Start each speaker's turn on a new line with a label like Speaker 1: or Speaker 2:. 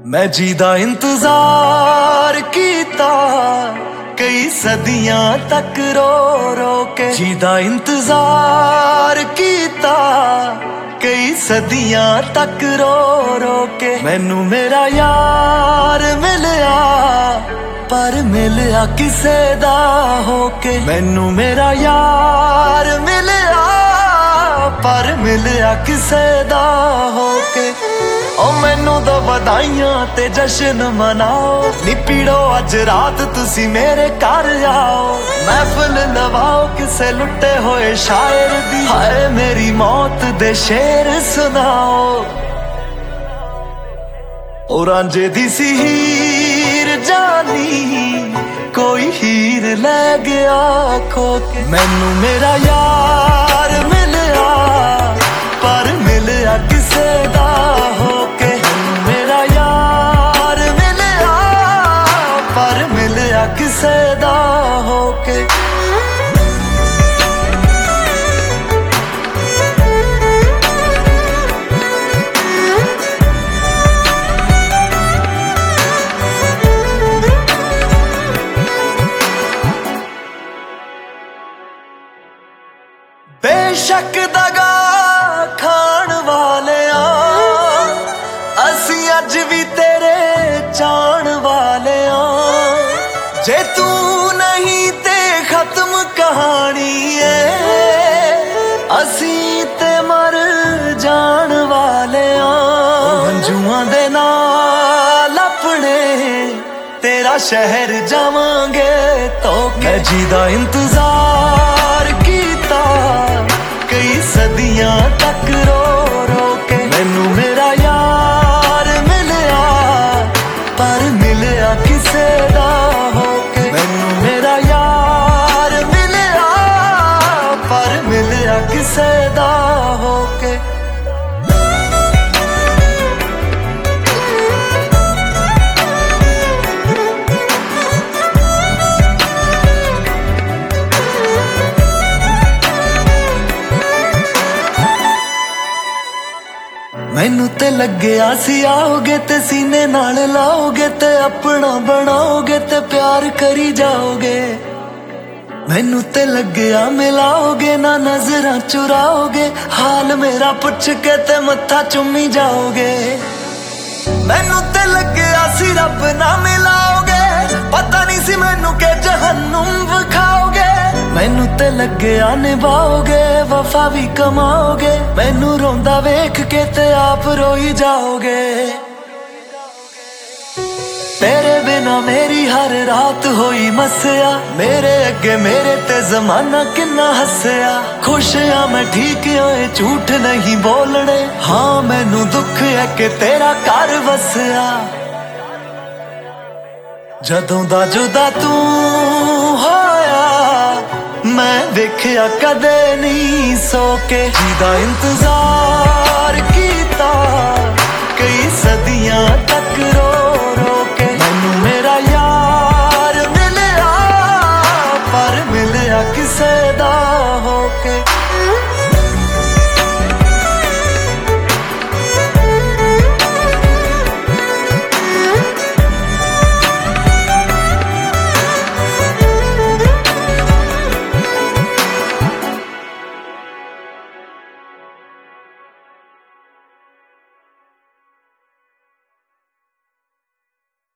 Speaker 1: मैं जीदा इंतजार कीता कई सदियां तक रो रो के। जीदा इंतजार कीता कई सदियां तक रो रो के। मैनू मेरा यार मिलया पर मिलया किसे दा होके। मैनू मेरा यार मिलया पर मिलया किसे दा होके। ओ मैनू दो बधाइयां ते जश्न मनाओ नी पीड़ो अज रात तुसी मेरे घर आओ। महफिल लवाओ किसे लुटे होए शायर दी, हाय मेरी मौत दे शेर सुनाओ। ओ रांझे दी सी हीर जानी कोई हीर ले गया खो के। मैनू मेरा यार मिलया पर मिलया किसे दा होके। मेरा यार मिलया पर मिलया किसे दा होके। बेशक दगा खान वाले असी अज भी तेरे चाण वाले जे तू नहीं ते खत्म कहानी है असी ते मर जान वाले मंजुआं दे नाल अपने तेरा शहर जावांगे तो। मैं जीदा इंतजार कीता कई सदियां तक रो रो के। मैनू मेरा यार मिलया पर मिलया किसे दा होके। मैनू मेरा यार मिलया पर मिलया किसे दा होके। मैनू ते लग्या सी आओगे ते सीने नाल लाओगे ते अपना बनाओगे ते प्यार करी जाओगे। मैनू ते लग्या मिलाओगे ना नजरां चुराओगे, हाल मेरा पुछ के ते मत्था चुम्मी जाओगे। मैनू ते लग्या सी रब ना मिलाओगे, पता नहीं सी मैनू के जहन्नुम विखाओगे। मैनू ते लग्या निभाओगे वफा भी कमाओगे, मैनू रोंदा वेख के ते आप रोई जाओगे। तेरे बिना मेरी हर रात होई मस्या, मेरे अगे मेरे ते जमाना किन्ना हसया। खुश हाँ मैं ठीक होए झूठ नहीं बोलने, हाँ मैनू दुख है कि तेरा घर वसया। जदों दा जुदा तू होया मैं वेख्या कदे नहीं सो के। जीदा इंतजार की